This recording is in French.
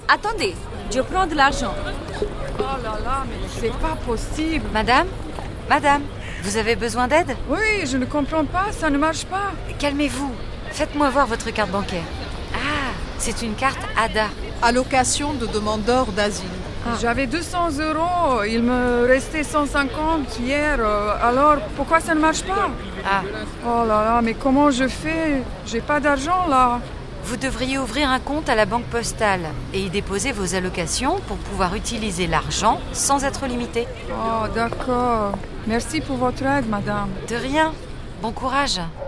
Attendez, je prends de l'argent. Oh là là, mais c'est pas possible. Madame, vous avez besoin d'aide? Oui, je ne comprends pas, ça ne marche pas. Calmez-vous. Faites-moi voir votre carte bancaire. Ah, c'est une carte ADA. Allocation de demandeur d'asile. J'avais 200 €, il me restait 150 hier, alors pourquoi ça ne marche pas? Ah, Oh là là, mais comment je fais? J'ai pas d'argent là. vous devriez ouvrir un compte à la banque postale et y déposer vos allocations pour pouvoir utiliser l'argent sans être limité. Oh d'accord. Merci pour votre aide, madame. De rien. Bon courage.